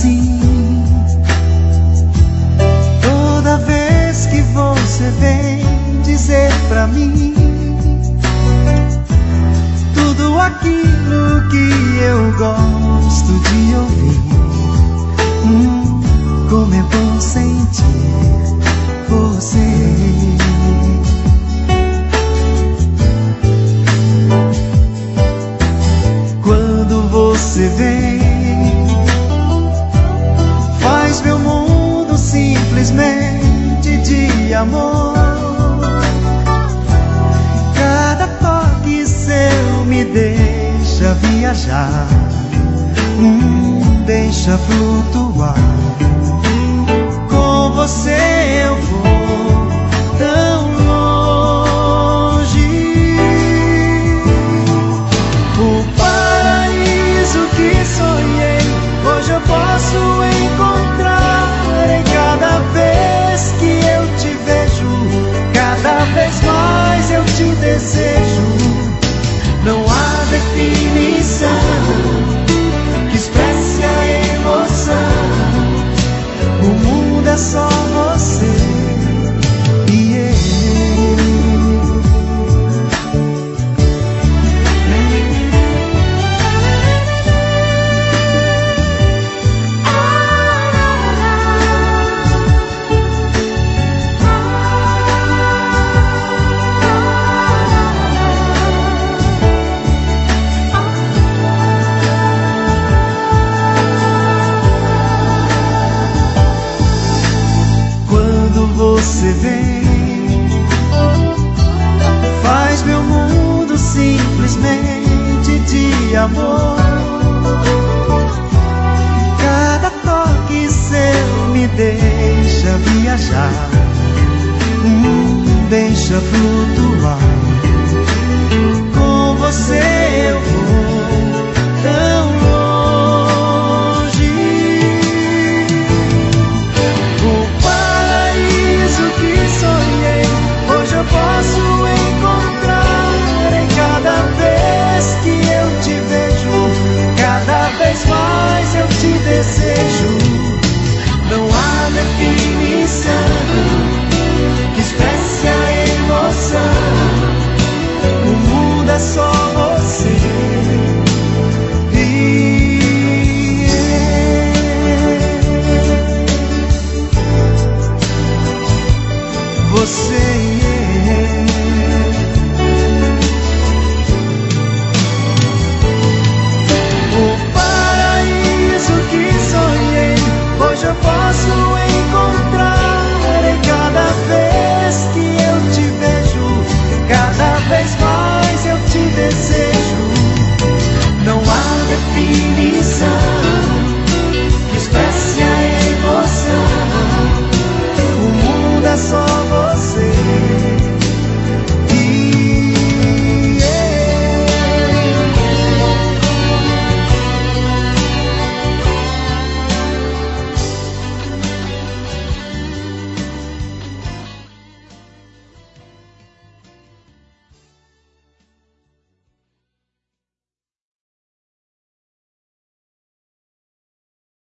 assim. Toda vez que você vem dizer pra mim tudo aquilo que eu gosto de ouvir. Como é bom sentir você. Quando você vem, faz meu mundo simplesmente de amor. Cada toque seu me deixa viajar, deixa flutuar. Com você eu vou tão longe. O paraíso que sonhei, hoje eu posso encontrar. Em cada vez que eu te vejo, cada vez mais eu te desejo. Não há definição que expresse a emoção. O mundo é só você e eu. Você vem, faz meu mundo simplesmente de amor. Cada toque seu me deixa viajar, deixa flutuar.